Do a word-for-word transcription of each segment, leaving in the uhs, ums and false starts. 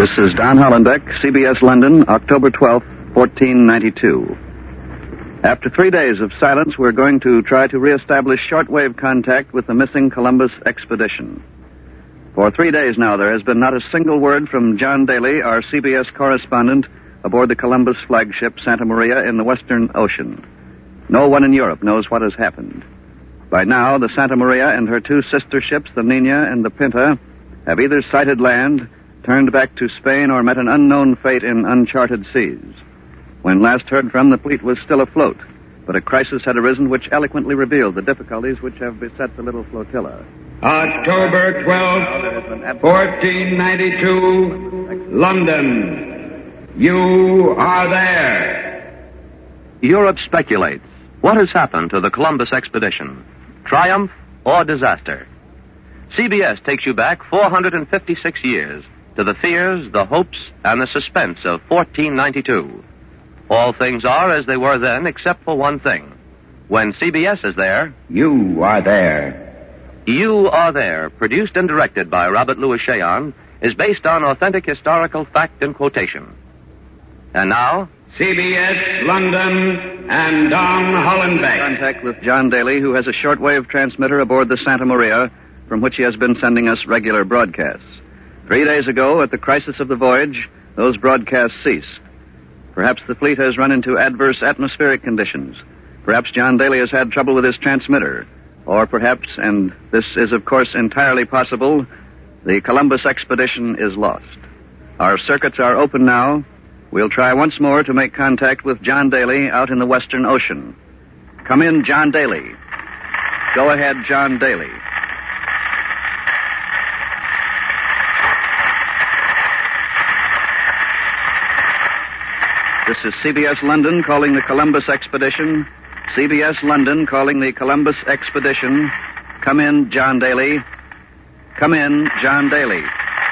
This is Don Hollenbeck, C B S London, October twelfth, fourteen ninety-two. After three days of silence, we're going to try to reestablish shortwave contact with the missing Columbus expedition. For three days now, there has been not a single word from John Daly, our C B S correspondent, aboard the Columbus flagship Santa Maria in the Western Ocean. No one in Europe knows what has happened. By now, the Santa Maria and her two sister ships, the Nina and the Pinta, have either sighted land, turned back to Spain, or met an unknown fate in uncharted seas. When last heard from, the fleet was still afloat, but a crisis had arisen which eloquently revealed the difficulties which have beset the little flotilla. October twelfth, fourteen ninety-two, London. You are there. Europe speculates. What has happened to the Columbus expedition? Triumph or disaster? C B S takes you back four hundred fifty-six years to the fears, the hopes, and the suspense of fourteen ninety-two. All things are as they were then, except for one thing. When C B S is there, you are there. You Are There, produced and directed by Robert Louis Cheon, is based on authentic historical fact and quotation. And now, C B S London and Don Hollenbeck. Contact with John Daly, who has a shortwave transmitter aboard the Santa Maria, from which he has been sending us regular broadcasts. Three days ago, at the crisis of the voyage, those broadcasts ceased. Perhaps the fleet has run into adverse atmospheric conditions. Perhaps John Daly has had trouble with his transmitter. Or perhaps, and this is of course entirely possible, the Columbus expedition is lost. Our circuits are open now. We'll try once more to make contact with John Daly out in the Western Ocean. Come in, John Daly. Go ahead, John Daly. This is C B S London calling the Columbus expedition. C B S London calling the Columbus expedition. Come in, John Daly. Come in, John Daly.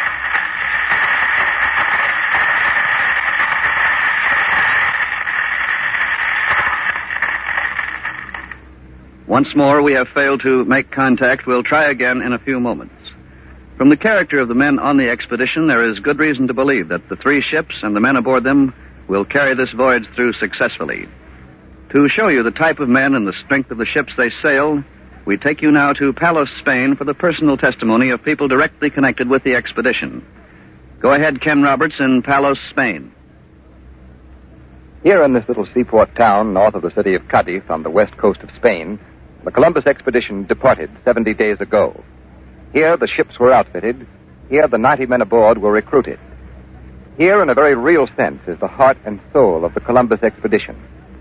Once more, we have failed to make contact. We'll try again in a few moments. From the character of the men on the expedition, there is good reason to believe that the three ships and the men aboard them will carry this voyage through successfully. To show you the type of men and the strength of the ships they sail, we take you now to Palos, Spain, for the personal testimony of people directly connected with the expedition. Go ahead, Ken Roberts, in Palos, Spain. Here in this little seaport town north of the city of Cadiz on the west coast of Spain, the Columbus expedition departed seventy days ago. Here the ships were outfitted. Here the ninety men aboard were recruited. Here, in a very real sense, is the heart and soul of the Columbus expedition.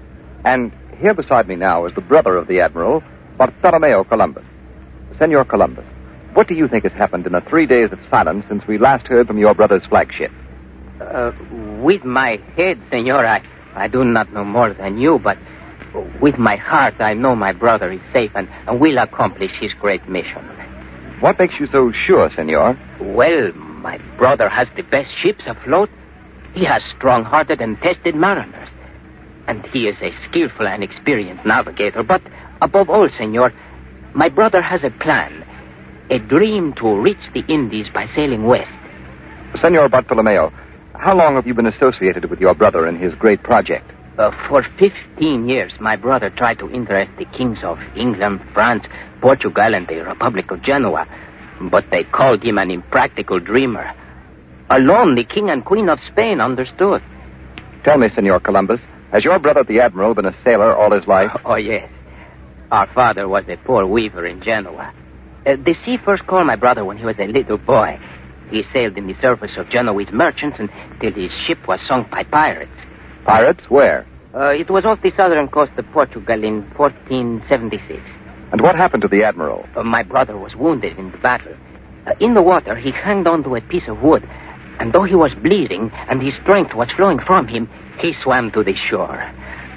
And here beside me now is the brother of the Admiral, Bartolomeo Columbus. Senor Columbus, what do you think has happened in the three days of silence since we last heard from your brother's flagship? Uh, with my head, senor, I, I do not know more than you, but with my heart, I know my brother is safe and, and will accomplish his great mission. What makes you so sure, senor? Well, my brother has the best ships afloat. He has strong-hearted and tested mariners. And he is a skillful and experienced navigator. But above all, senor, my brother has a plan. A dream to reach the Indies by sailing west. Senor Bartolomeo, how long have you been associated with your brother in his great project? Uh, for fifteen years, my brother tried to interest the kings of England, France, Portugal, and the Republic of Genoa. But they called him an impractical dreamer. Alone, the king and queen of Spain understood. Tell me, Senor Columbus, has your brother, the Admiral, been a sailor all his life? Oh, yes. Our father was a poor weaver in Genoa. Uh, the sea first called my brother when he was a little boy. He sailed in the service of Genoese merchants until his ship was sunk by pirates. Pirates? Where? Uh, it was off the southern coast of Portugal in fourteen seventy-six. And what happened to the Admiral? Uh, my brother was wounded in the battle. Uh, in the water, he hung on to a piece of wood, and though he was bleeding and his strength was flowing from him, he swam to the shore.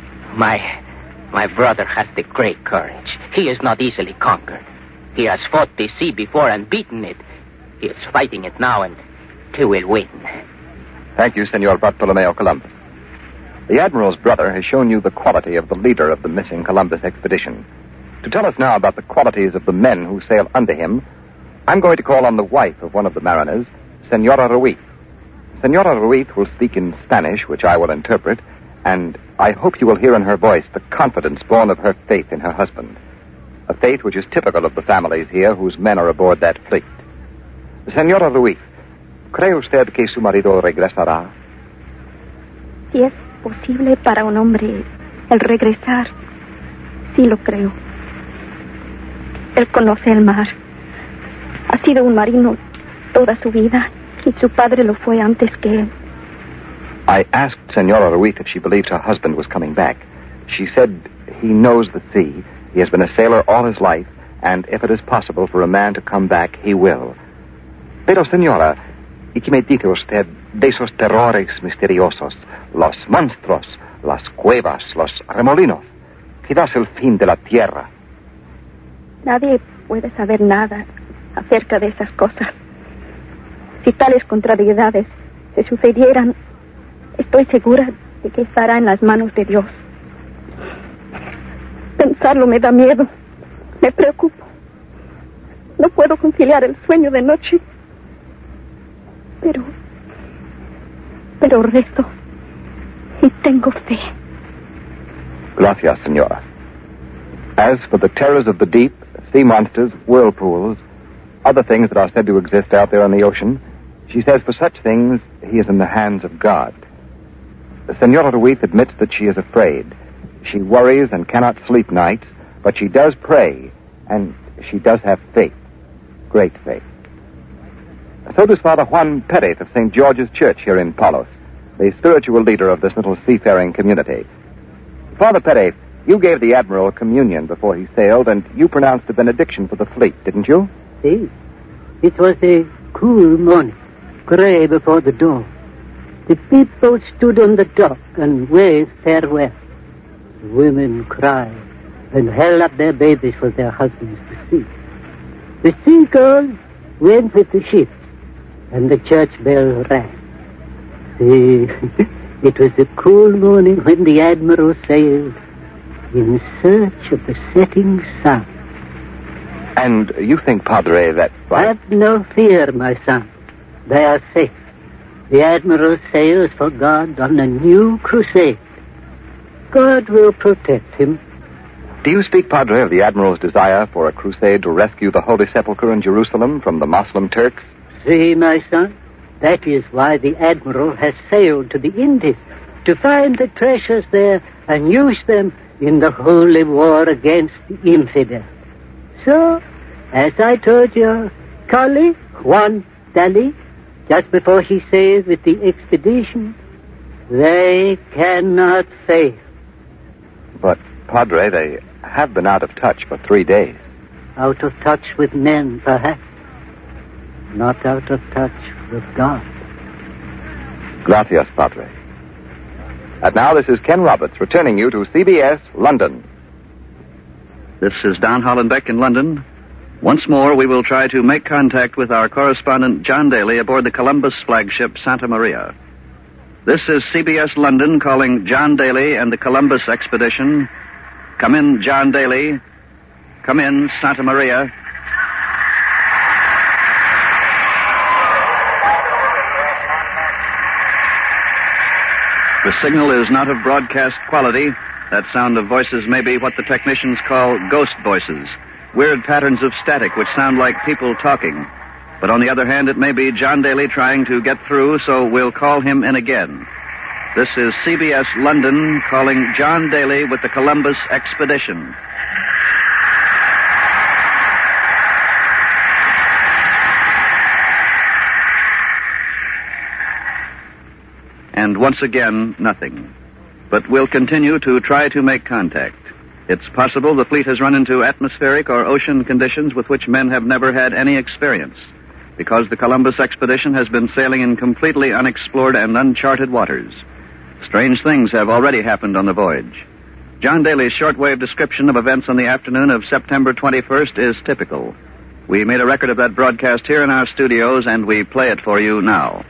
My, my brother has the great courage. He is not easily conquered. He has fought the sea before and beaten it. He is fighting it now, and he will win. Thank you, Senor Bartolomeo Columbus. The Admiral's brother has shown you the quality of the leader of the missing Columbus expedition. To tell us now about the qualities of the men who sail under him, I'm going to call on the wife of one of the mariners, Senora Ruiz. Senora Ruiz will speak in Spanish, which I will interpret, and I hope you will hear in her voice the confidence born of her faith in her husband. A faith which is typical of the families here whose men are aboard that fleet. Senora Ruiz, ¿cree usted que su marido regresará? Si es posible para un hombre el regresar, sí lo creo. Él conoce el mar. Ha sido un marino toda su vida y su padre lo fue antes que él. I asked Senora Ruiz if she believed her husband was coming back. She said he knows the sea, he has been a sailor all his life, and if it is possible for a man to come back, he will. Pero, señora, ¿y qué me dice usted de esos terrores misteriosos, los monstruos, las cuevas, los remolinos? Quizás el fin de la tierra. Nadie puede saber nada acerca de esas cosas. Si tales contrariedades se sucedieran, estoy segura de que estará en las manos de Dios. Pensarlo me da miedo, me preocupo. No puedo conciliar el sueño de noche. Pero, pero rezo y tengo fe. Gracias, señora. As for the terrors of the deep, sea monsters, whirlpools, other things that are said to exist out there on the ocean, she says for such things, he is in the hands of God. Senora Ruiz admits that she is afraid. She worries and cannot sleep nights, but she does pray, and she does have faith, great faith. So does Father Juan Perez of Saint George's Church here in Palos, the spiritual leader of this little seafaring community. Father Perez, you gave the Admiral communion before he sailed, and you pronounced a benediction for the fleet, didn't you? Si. It was a cool morning, gray before the dawn. The people stood on the dock and waved farewell. Women cried and held up their babies for their husbands to see. The seagulls went with the ship, and the church bell rang. See, it was a cool morning when the Admiral sailed in search of the setting sun. And you think, Padre, that... Have no fear, my son. They are safe. The Admiral sails for God on a new crusade. God will protect him. Do you speak, Padre, of the Admiral's desire for a crusade to rescue the Holy Sepulchre in Jerusalem from the Moslem Turks? See, my son, that is why the Admiral has sailed to the Indies, to find the treasures there and use them in the holy war against the infidel. So, as I told your colleague, Juan Daly, just before he sailed with the expedition, they cannot fail. But, Padre, they have been out of touch for three days. Out of touch with men, perhaps. Not out of touch with God. Gracias, Padre. And now this is Ken Roberts returning you to C B S, London. This is Don Hollenbeck in London. Once more, we will try to make contact with our correspondent, John Daly, aboard the Columbus flagship Santa Maria. This is C B S London calling John Daly and the Columbus expedition. Come in, John Daly. Come in, Santa Maria. The signal is not of broadcast quality. That sound of voices may be what the technicians call ghost voices, weird patterns of static which sound like people talking. But on the other hand, it may be John Daly trying to get through, so we'll call him in again. This is C B S London calling John Daly with the Columbus expedition. And once again, nothing. But we'll continue to try to make contact. It's possible the fleet has run into atmospheric or ocean conditions with which men have never had any experience, because the Columbus expedition has been sailing in completely unexplored and uncharted waters. Strange things have already happened on the voyage. John Daly's shortwave description of events on the afternoon of September twenty-first is typical. We made a record of that broadcast here in our studios, and we play it for you now.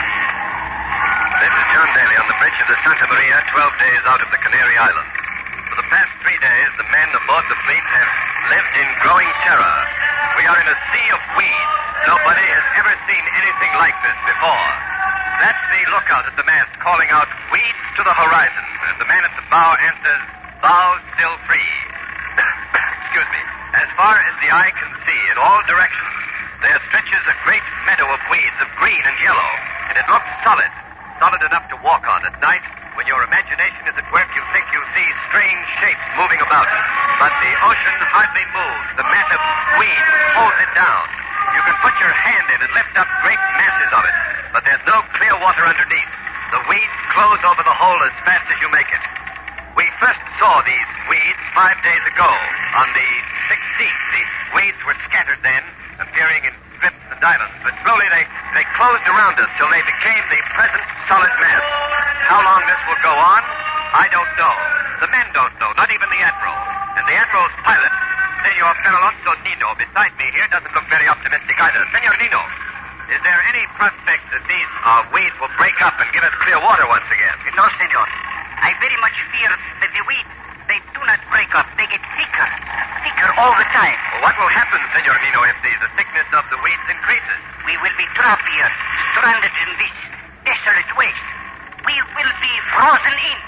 This is John Daly on the bridge of the Santa Maria, twelve days out of the Canary Islands. The the past three days, the men aboard the fleet have lived in growing terror. We are in a sea of weeds. Nobody has ever seen anything like this before. That's the lookout at the mast calling out, "Weeds to the horizon." And the man at the bow answers, "Bow still free." Excuse me. As far as the eye can see, in all directions, there stretches a great meadow of weeds of green and yellow, and it looks solid, solid enough to walk on at night. When your imagination is at work, you think you see strange shapes moving about. But the ocean hardly moves. The mat of weeds holds it down. You can put your hand in and lift up great masses of it, but there's no clear water underneath. The weeds close over the hole as fast as you make it. We first saw these weeds five days ago, on the sixteenth. The weeds were scattered then, appearing in strips and islands, but slowly they, they closed around us till they became the present solid mass. How long this will go on, I don't know. The men don't know, not even the Admiral. And the Admiral's pilot, Senor Feralonso Nino, beside me here, doesn't look very optimistic either. Senor Nino, is there any prospect that these uh, weeds will break up and give us clear water once again? No, senor. I very much fear that the weeds, they do not break up. They get thicker, thicker all the time. Well, what will happen, Senor Nino, if the, the thickness of the weeds increases? We will be trapped here, stranded in this desolate waste. We will be frozen in.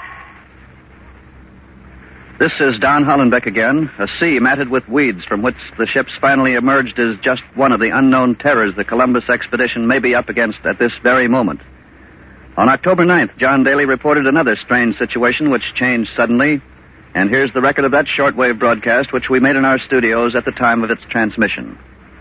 This is Don Hollenbeck again. A sea matted with weeds from which the ships finally emerged is just one of the unknown terrors the Columbus expedition may be up against at this very moment. On October ninth, John Daly reported another strange situation which changed suddenly, and here's the record of that shortwave broadcast which we made in our studios at the time of its transmission.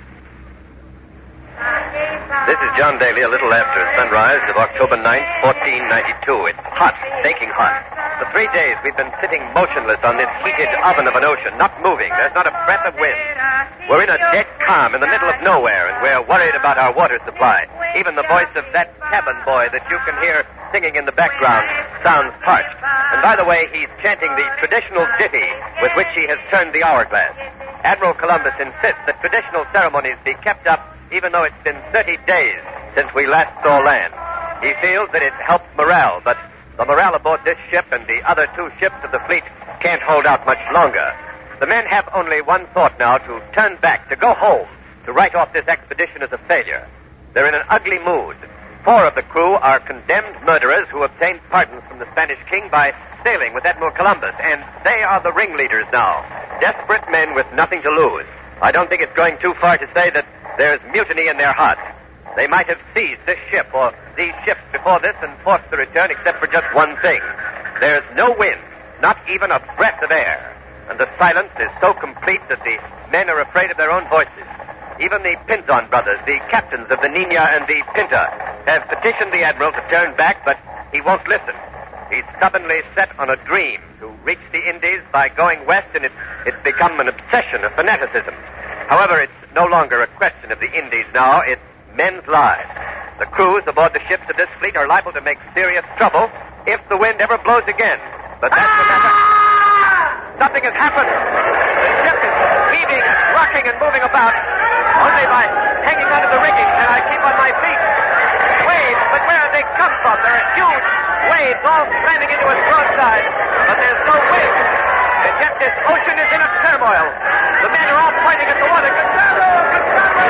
This is John Daly, a little after sunrise of October ninth, fourteen ninety-two. It's hot, baking hot. For three days we've been sitting motionless on this heated oven of an ocean, not moving. There's not a breath of wind. We're in a dead calm in the middle of nowhere, and we're worried about our water supply. Even the voice of that cabin boy that you can hear singing in the background sounds parched. And by the way, he's chanting the traditional ditty with which he has turned the hourglass. Admiral Columbus insists that traditional ceremonies be kept up even though it's been thirty days since we last saw land. He feels that it helps morale, but the morale aboard this ship and the other two ships of the fleet can't hold out much longer. The men have only one thought now, to turn back, to go home, to write off this expedition as a failure. They're in an ugly mood. Four of the crew are condemned murderers who obtained pardons from the Spanish king by sailing with Admiral Columbus, and they are the ringleaders now, desperate men with nothing to lose. I don't think it's going too far to say that there's mutiny in their hearts. They might have seized this ship or these ships before this and forced the return except for just one thing. There's no wind, not even a breath of air. And the silence is so complete that the men are afraid of their own voices. Even the Pinzon brothers, the captains of the Nina and the Pinta, have petitioned the Admiral to turn back, but he won't listen. He's stubbornly set on a dream to reach the Indies by going west, and it's, it's become an obsession, a fanaticism. However, it's no longer a question of the Indies now. It's men's lives. The crews aboard the ships of this fleet are liable to make serious trouble if the wind ever blows again. But that's the matter. Something has happened. The ship is heaving and rocking and moving about. Only by hanging onto the rigging can I keep on my feet. Waves, but where have they come from? There are huge waves all slamming into us broadside. But there's no wind. And yet this ocean is in a turmoil. The men are all pointing at the water. Gustavo! Gustavo!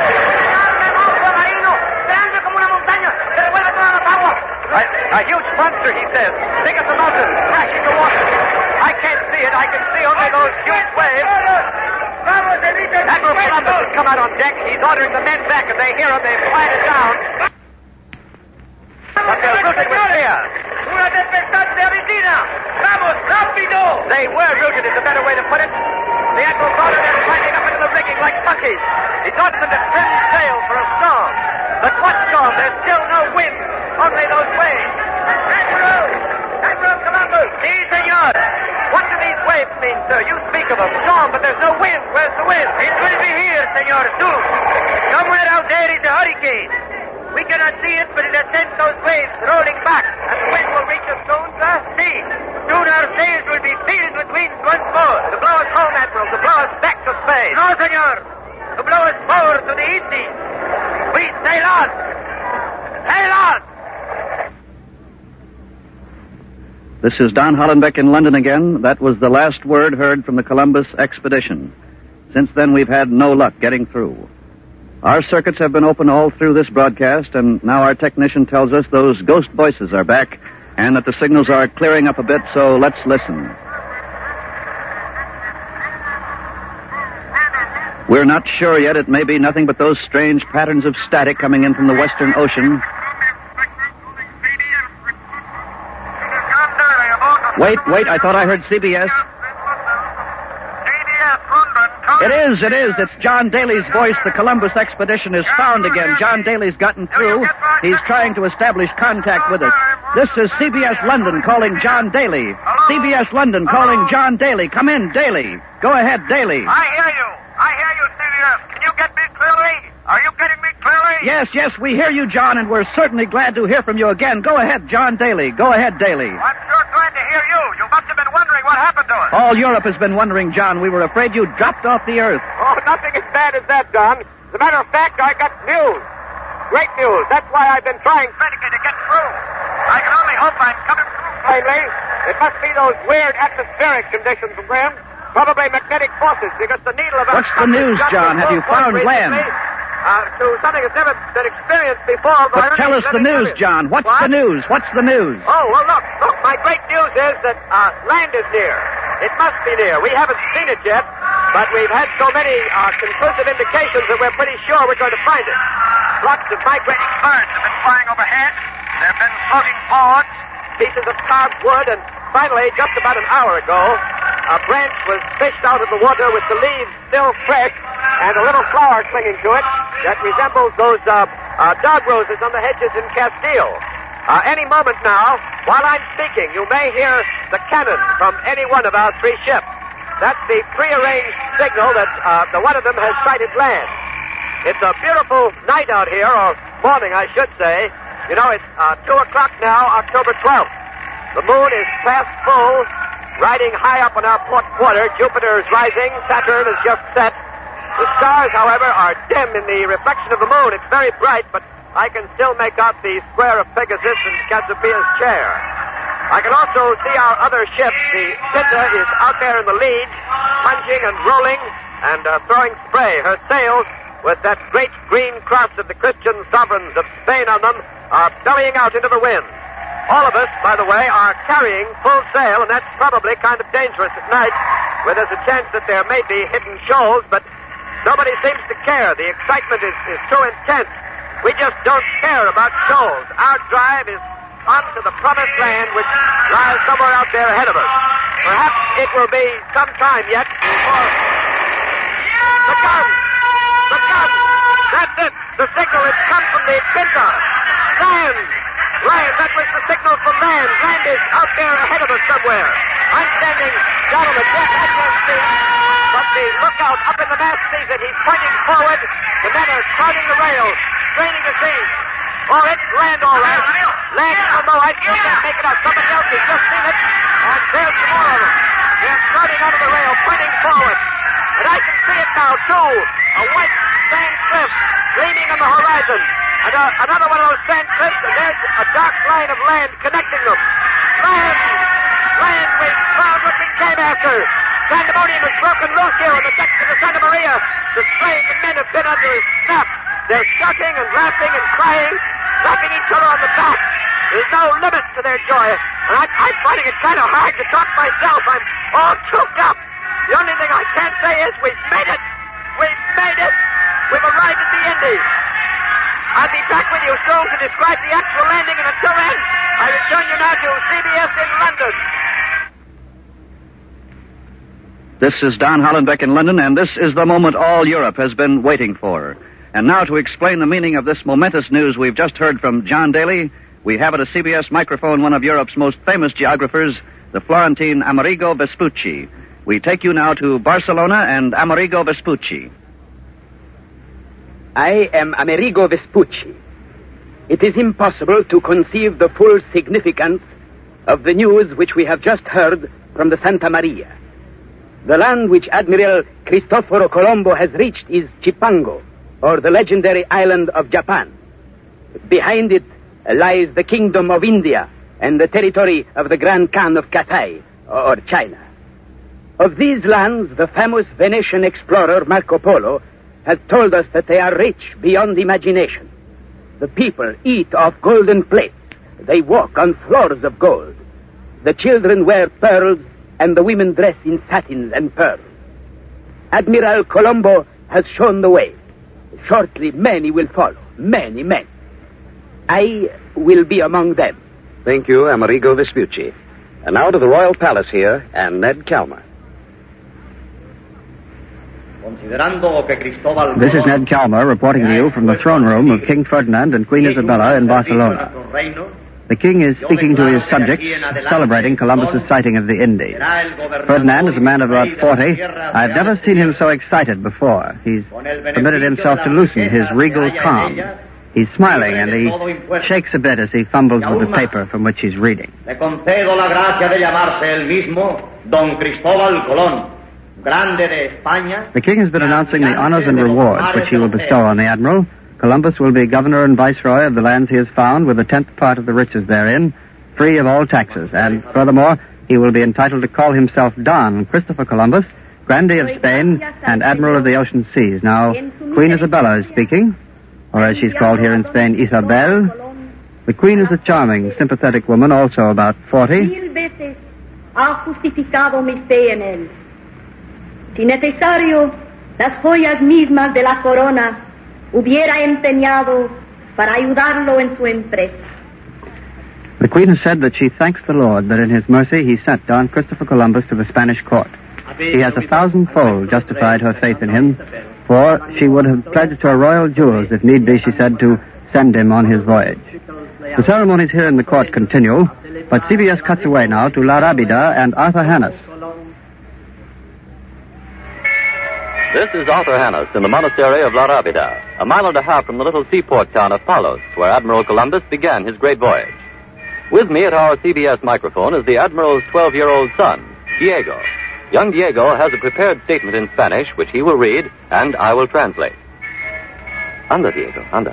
A, a huge monster, he says. Big as a mountain, crashing the water. I can't see it. I can see only those huge waves. Admiral Columbus has come out on deck. He's ordering the men back. If they hear him, they quiet it down. But they're rooted with fear. They were rooted, is a better way to put it. The Admiral's ordered them climbing up into the rigging like monkeys. He's ordered them to trim sail for a storm. But what storm? There's still no wind. Only those waves. Admiral! Admiral Columbus! Si, senor. What do these waves mean, sir? You speak of a storm, but there's no wind. Where's the wind? It will be here, senor, soon. Somewhere out there is a hurricane. We cannot see it, but it has sent those waves rolling back. And the wind will reach us soon, sir. See, soon our sails will be filled with wind once more. To blow us home, Admiral. To blow us back to Spain. No, senor. To blow us forward to the Indies. We sail on. Sail on. The This is Don Hollenbeck in London again. That was the last word heard from the Columbus expedition. Since then, we've had no luck getting through. Our circuits have been open all through this broadcast, and now our technician tells us those ghost voices are back and that the signals are clearing up a bit, so let's listen. We're not sure yet. It may be nothing but those strange patterns of static coming in from the Western Ocean. Wait, wait, I thought I heard C B S. It is, it is. It's John Daly's voice. The Columbus expedition is found again. John Daly's gotten through. He's trying to establish contact with us. This is C B S London calling John Daly. C B S London calling John Daly. Come in, Daly. Go ahead, Daly. I hear you. I hear you, C B S. Can you get me clearly? Are you getting me clearly? Yes, yes, we hear you, John, and we're certainly glad to hear from you again. Go ahead, John Daly. Go ahead, Daly. I'm sure glad to hear you. You must have been wondering what happened to us. All Europe has been wondering, John. We were afraid you dropped off the earth. Oh, nothing as bad as that, Don. As a matter of fact, I got news. Great news. That's why I've been trying frantically to get through. I can only hope I'm coming through plainly. It must be those weird atmospheric conditions, Graham. Probably magnetic forces, because the needle of... What's the news, John? Have you found land? Uh, to something that's never been experienced before. But tell us the news, John. What's what? the news? What's the news? Oh, well, look, look, my great news is that uh, land is near. It must be near. We haven't seen it yet, but we've had so many uh, conclusive indications that we're pretty sure we're going to find it. Lots of migrating birds have been flying overhead. There have been floating boards, pieces of carved wood, and finally, just about an hour ago, a branch was fished out of the water with the leaves still fresh and a little flower clinging to it that resembles those uh, uh, dog roses on the hedges in Castile. Uh, any moment now, while I'm speaking, you may hear the cannon from any one of our three ships. That's the prearranged signal that uh, the one of them has sighted land. It's a beautiful night out here, or morning, I should say. You know, it's uh, two o'clock now, October twelfth. The moon is past full, riding high up on our port quarter. Jupiter is rising. Saturn is just set. The stars, however, are dim in the reflection of the moon. It's very bright, but I can still make out the square of Pegasus and Cassiopeia's chair. I can also see our other ship. The Pinta is out there in the lead, plunging and rolling and uh, throwing spray. Her sails, with that great green cross of the Christian sovereigns of Spain on them, are bellying out into the wind. All of us, by the way, are carrying full sail, and that's probably kind of dangerous at night, where there's a chance that there may be hidden shoals, but nobody seems to care. The excitement is, is too intense. We just don't care about shoals. Our drive is on to the promised land, which lies somewhere out there ahead of us. Perhaps it will be some time yet before... The gun! The gun! That's it! The signal has come from the Pinta. Land! Land! That was the signal for land. Land is out there ahead of us somewhere. I'm standing down on the deck. I can't see it. But the lookout up in the mast sees it. He's pointing forward. The men are crowding the rails, straining to see. Oh, it's land all right. Land, oh no, I still can't make it out. Somebody else has just seen it. And there's some more of them. They're crowding out of the rail, pointing forward. And I can see it now, too. A white sand cliff gleaming on the horizon. And uh, another one of those sand cliffs, and there's a dark line of land connecting them. Land! Land! We found what we came after. Pandemonium has broken loose here on the decks of the Santa Maria. The slaves and men have been under his snap. They're shouting and laughing and crying, slapping each other on the back. There's no limit to their joy. And I'm, I'm finding it kind of hard to talk myself. I'm all choked up. The only thing I can say is we've made it. We've made it. We've arrived at the Indies. I'll be back with you soon to describe the actual landing, and until then, I return you now to C B S in London. This is Don Hollenbeck in London, and this is the moment all Europe has been waiting for. And now to explain the meaning of this momentous news we've just heard from John Daly, we have at a C B S microphone one of Europe's most famous geographers, the Florentine Amerigo Vespucci. We take you now to Barcelona and Amerigo Vespucci. I am Amerigo Vespucci. It is impossible to conceive the full significance of the news which we have just heard from the Santa Maria. The land which Admiral Cristoforo Colombo has reached is Cipango, or the legendary island of Japan. Behind it lies the kingdom of India, and the territory of the Grand Khan of Cathay, or China. Of these lands, the famous Venetian explorer Marco Polo has told us that they are rich beyond imagination. The people eat off golden plates. They walk on floors of gold. The children wear pearls, and the women dress in satins and pearls. Admiral Colombo has shown the way. Shortly, many will follow. Many, many. I will be among them. Thank you, Amerigo Vespucci. And now to the Royal Palace here, and Ned Calmer. This is Ned Calmer reporting to you from the throne room of King Ferdinand and Queen Isabella in Barcelona. The king is speaking to his subjects, celebrating Columbus's sighting of the Indies. Ferdinand is a man of about forty. I've never seen him so excited before. He's permitted himself to loosen his regal calm. He's smiling, and he shakes a bit as he fumbles with the paper from which he's reading. Le concedo la gracia de llamarse el mismo Don Cristóbal Colón. The king has been announcing the honors and rewards which he will bestow on the admiral. Columbus will be governor and viceroy of the lands he has found, with a tenth part of the riches therein, free of all taxes. And furthermore, he will be entitled to call himself Don Christopher Columbus, Grandee of Spain and Admiral of the Ocean Seas. Now, Queen Isabella is speaking, or as she's called here in Spain, Isabel. The queen is a charming, sympathetic woman, also about forty. Si necesario, las joyas mismas de la corona hubiera empeñado para ayudarlo en su empresa. The Queen has said that she thanks the Lord that in his mercy he sent Don Christopher Columbus to the Spanish court. She has a thousandfold justified her faith in him, for she would have pledged her royal jewels, if need be, she said, to send him on his voyage. The ceremonies here in the court continue, but C B S cuts away now to La Rábida and Arthur Hannes. This is Arthur Hannes in the monastery of La Rábida, a mile and a half from the little seaport town of Palos, where Admiral Columbus began his great voyage. With me at our C B S microphone is the Admiral's twelve-year-old son, Diego. Young Diego has a prepared statement in Spanish, which he will read, and I will translate. Anda, Diego, anda.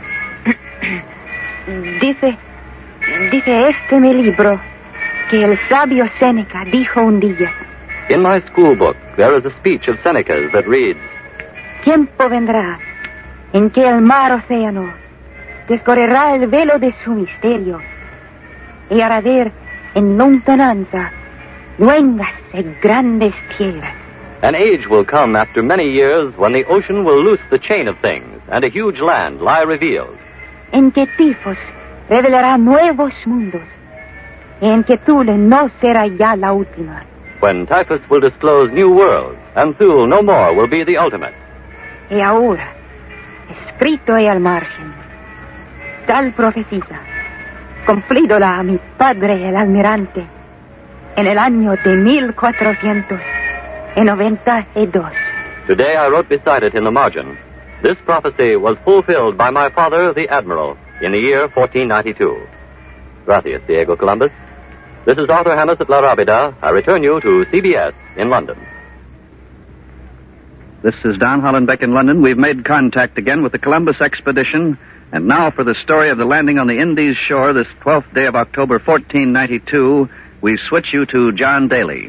Dice, dice este mi libro, que el sabio Séneca dijo un día. In my school book, there is a speech of Seneca's that reads, Tiempo vendrá en que el mar océano descorrerá el velo de su misterio y hará ver en lontananza luengas y grandes tierras. An age will come after many years when the ocean will loose the chain of things and a huge land lie revealed. En que Tifos revelará nuevos mundos y en que Thule no será ya la última. When Typhus will disclose new worlds, and Thule no more will be the ultimate. Y ahora, escrito y al margen, tal profecía, cumplídola a mi padre el almirante, en el año de mil cuatrocientos noventa y dos. Today I wrote beside it in the margin, this prophecy was fulfilled by my father, the Admiral, in the year fourteen ninety-two. Gracias, Diego Columbus. This is Arthur Hannes at La Rábida. I return you to C B S in London. This is Don Hollenbeck in London. We've made contact again with the Columbus expedition. And now for the story of the landing on the Indies shore this twelfth day of October, fourteen ninety-two, we switch you to John Daly.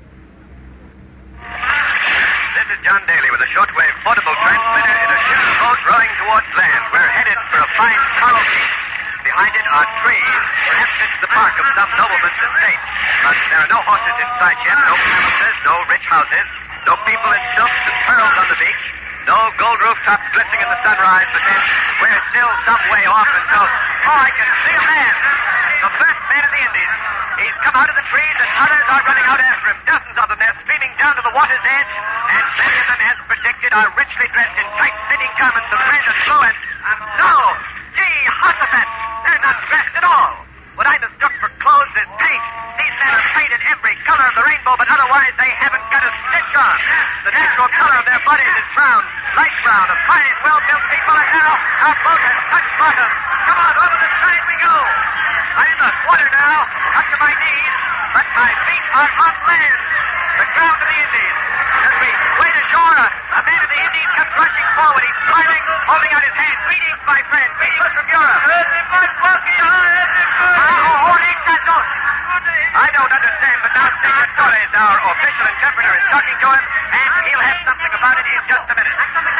This is John Daly with a shortwave portable transmitter in a ship's boat rowing towards land. We're headed for a fine coral reef. Behind it are trees. Perhaps it's the park of some nobleman's estate. But there are no horses in sight yet, no palaces, no rich houses, no people in silks and pearls on the beach, no gold rooftops glistening in the sunrise, but then we're still some way off until, oh, I can see a man. The first man of the Indies. He's come out of the trees and others are running out after him. Dozens of them. They're streaming down to the water's edge, and many of them, as predicted, are richly dressed in tight fitting garments of red and blue and, um, no, gee, Jehoshaphat, they're not dressed at all. What I mistook for clothes is paint. These men are painted every color of the rainbow, but otherwise they haven't got a stitch on. The natural color of their bodies is brown, light brown, of fine, well-built people, and now our boat has touched bottom. Come on, over the side we go. I'm in the water now, up to my knees, but my feet are on land. The ground of the Indies. As we wade ashore, a, a man of the Indies comes rushing forward. He's smiling, holding out his hand. Greetings, my friend. Greetings from Europe. Oh, oh, ain't that no official interpreter is talking to him, and he'll have something about it in just a minute.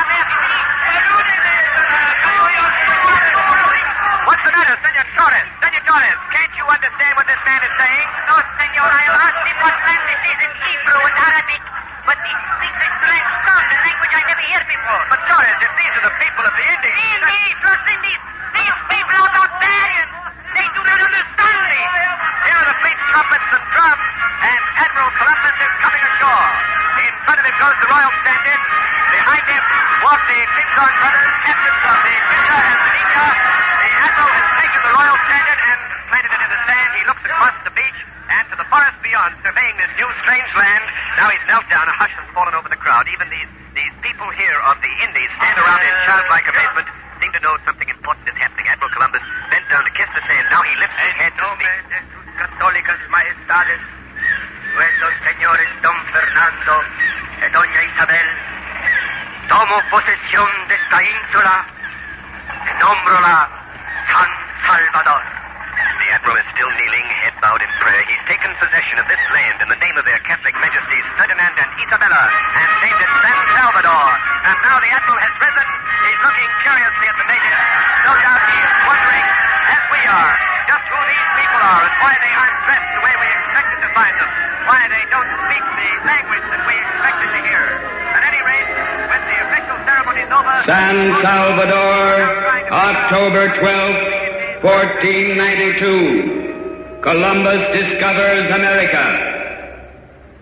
What's the matter, Senor Torres? Senor Torres, can't you understand what this man is saying? No, senor. I'll ask him what language is in Hebrew and Arabic. But he speaks a strange tongue, a language I never heard before. But Torres, if these are the people of the Indies... The Indies, Los Indies, these people are barbarians. They do not understand me. Here are the fleet trumpets and drums, and Admiral Columbus is coming ashore. In front of him goes the Royal Standard. Behind him walk the Pinzon brothers, captains of the Pinta and Benita. The Admiral has taken the Royal Standard and planted it in the sand. He looks across the beach and to the forest beyond, surveying this new strange land. Now he's knelt down. A hush has fallen over the crowd. Even these, these people here of the Indies stand around in childlike amazement, seem to know something important is happening. Admiral Columbus bent down to kiss the sand. Now he lifts his head to speak. Católicas Majestades, nuestros señores Don Fernando y Doña Isabel, tomo posesión de esta ínsula y nombrola San Salvador. The Admiral is still kneeling, head bowed in prayer. He's taken possession of this land in the name of their Catholic Majesties Ferdinand and Isabella and named it San Salvador. And now the Admiral has risen. He's looking curiously at the natives. No doubt he is wondering, as we are, just who these people are and why they aren't dressed the way we expected to find them. Why they don't speak the language that we expected to hear. At any rate, with the official ceremonies over... San Salvador, October twelfth, fourteen ninety-two. Columbus discovers America.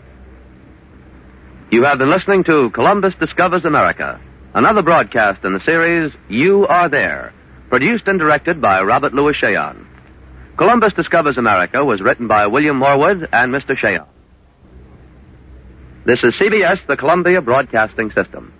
You have been listening to Columbus Discovers America, another broadcast in the series You Are There, produced and directed by Robert Louis Cheon. Columbus Discovers America was written by William Morwood and Mister Cheon. This is C B S, the Columbia Broadcasting System.